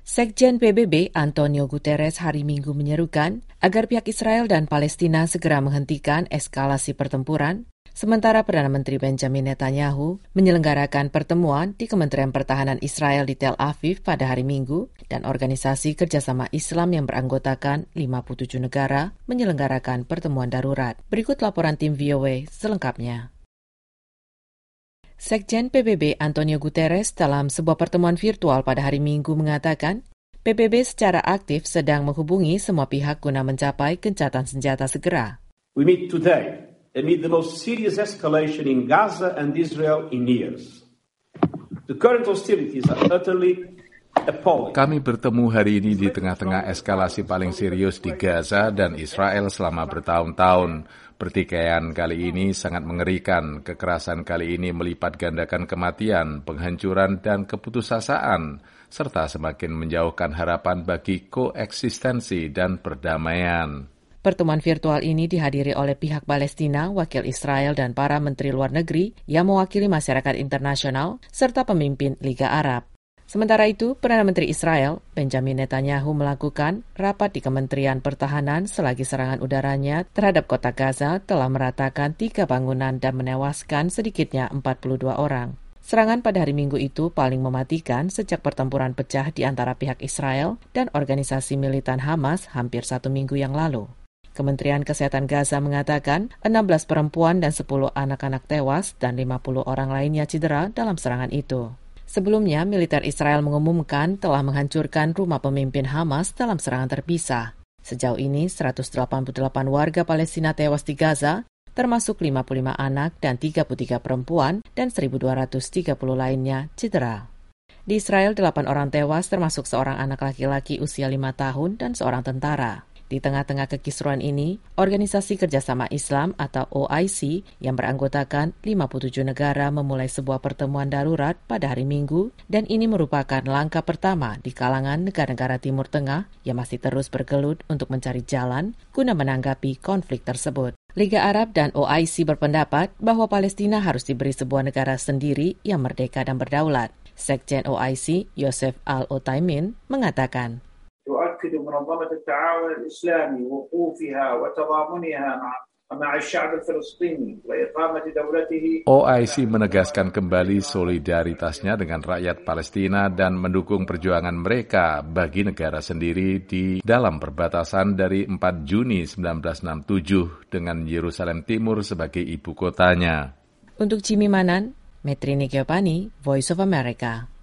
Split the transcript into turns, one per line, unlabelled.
Sekjen PBB Antonio Guterres hari Minggu menyerukan agar pihak Israel dan Palestina segera menghentikan eskalasi pertempuran, sementara Perdana Menteri Benjamin Netanyahu menyelenggarakan pertemuan di Kementerian Pertahanan Israel di Tel Aviv pada hari Minggu dan Organisasi Kerjasama Islam yang beranggotakan 57 negara menyelenggarakan pertemuan darurat. Berikut laporan tim VOA selengkapnya. Sekjen PBB Antonio Guterres dalam sebuah pertemuan virtual pada hari Minggu mengatakan, PBB secara aktif sedang menghubungi semua pihak guna mencapai gencatan senjata segera.
We meet today amid the most serious escalation in Gaza and Israel in years. The current hostilities are utterly appalling.
Kami bertemu hari ini di tengah-tengah eskalasi paling serius di Gaza dan Israel selama bertahun-tahun. Pertikaian kali ini sangat mengerikan. Kekerasan kali ini melipat gandakan kematian, penghancuran, dan keputusasaan, serta semakin menjauhkan harapan bagi koeksistensi dan perdamaian.
Pertemuan virtual ini dihadiri oleh pihak Palestina, wakil Israel, dan para menteri luar negeri yang mewakili masyarakat internasional, serta pemimpin Liga Arab. Sementara itu, Perdana Menteri Israel, Benjamin Netanyahu melakukan rapat di Kementerian Pertahanan selagi serangan udaranya terhadap kota Gaza telah meratakan 3 bangunan dan menewaskan sedikitnya 42 orang. Serangan pada hari Minggu itu paling mematikan sejak pertempuran pecah di antara pihak Israel dan organisasi militan Hamas hampir 1 minggu yang lalu. Kementerian Kesehatan Gaza mengatakan 16 perempuan dan 10 anak-anak tewas dan 50 orang lainnya cedera dalam serangan itu. Sebelumnya, militer Israel mengumumkan telah menghancurkan rumah pemimpin Hamas dalam serangan terpisah. Sejauh ini, 188 warga Palestina tewas di Gaza, termasuk 55 anak dan 33 perempuan, dan 1.230 lainnya cedera. Di Israel, 8 orang tewas, termasuk seorang anak laki-laki usia 5 tahun dan seorang tentara. Di tengah-tengah kekisruan ini, Organisasi Kerjasama Islam atau OIC yang beranggotakan 57 negara memulai sebuah pertemuan darurat pada hari Minggu dan ini merupakan langkah pertama di kalangan negara-negara Timur Tengah yang masih terus bergelut untuk mencari jalan guna menanggapi konflik tersebut. Liga Arab dan OIC berpendapat bahwa Palestina harus diberi sebuah negara sendiri yang merdeka dan berdaulat. Sekjen OIC, Yosef Al-Otaimin, mengatakan,
تؤكد منظمة التعاون الإسلامي وقوفها وتضامنها مع الشعب الفلسطيني وإقامة دولته.
OIC menegaskan kembali solidaritasnya dengan rakyat Palestina dan mendukung perjuangan mereka bagi negara sendiri di dalam perbatasan dari 4 Juni 1967 dengan Yerusalem Timur sebagai ibu kotanya.
Untuk Jimmy Manan, Metrini Giovanni, Voice of America.